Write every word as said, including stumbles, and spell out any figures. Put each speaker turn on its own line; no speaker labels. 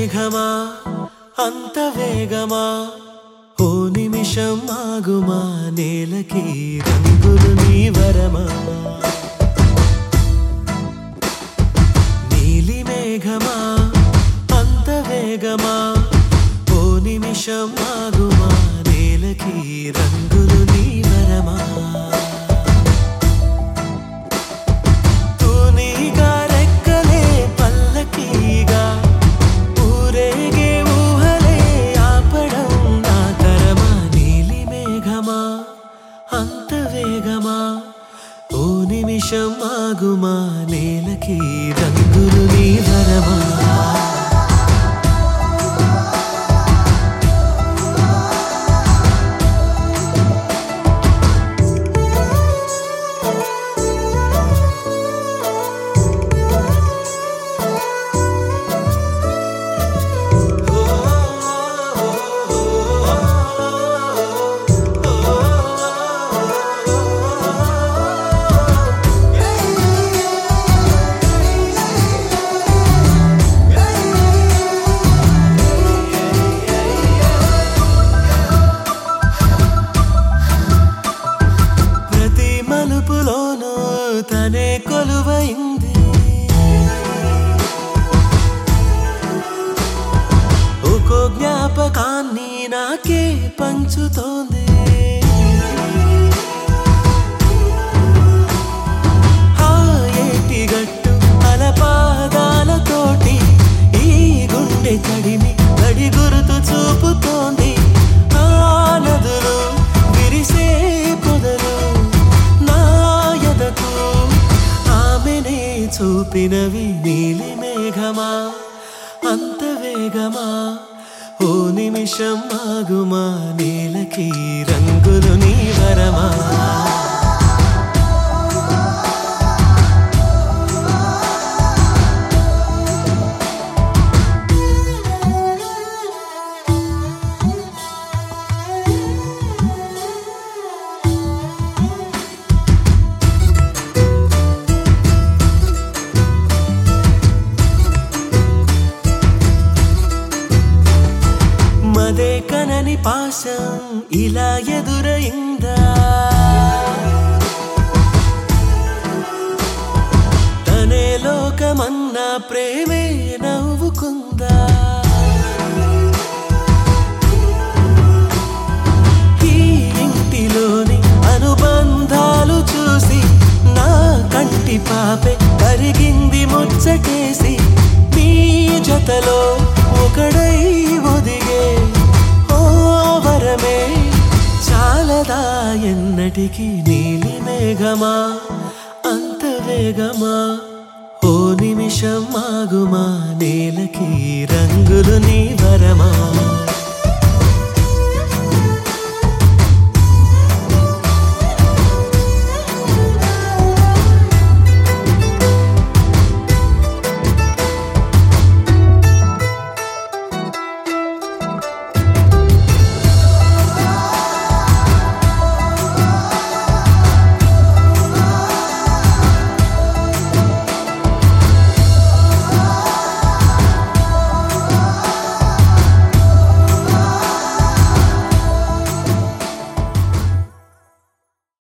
మేఘమా అంత వేగమా ఓ నిమిషం ఆగుమా నేలకి రంగులు నీ వరమా నీలి మేఘమా అంత వేగమా ఓ నిమిషం ఆగుమా నేలకి రంగులు నీ వరమా అంత వేగమా ఓ నిమిషం ఆగుమా నేలకి రంగులు నీ వరమా మలుపులోనూ తనే కొలువైంది ఒక్కో జ్ఞాపకాన్ని నాకే పంచుతోంది ఆ ఏటి గట్టు అలపాదాలతోటి ఈ గుండె తడిమి తడి గురుతు చూపుతోంది ఆ నదులు విరిసే పొదలు చూపినవి నీలి మేఘమా అంత వేగమా ఓ నిమిషం ఆగుమా నేలకి రంగులు నీ వరమా మదే కనని పాశం ఇలా ఎదురైందా తనే లోకమన్నా ప్రేమే నవ్వుకుందా ఈ ఇంటిలోని అనుబంధాలు చూసి నా కంటి పాపే కరిగింది ముచ్చటేసి నీ జతలో ఒకడై ఒదిగే వరమే చాలదా ఎన్నటికి నీలి మేఘమా అంత వేగమా ఓ నిమిషం ఆగుమా నేలకి రంగులు నీ వరమా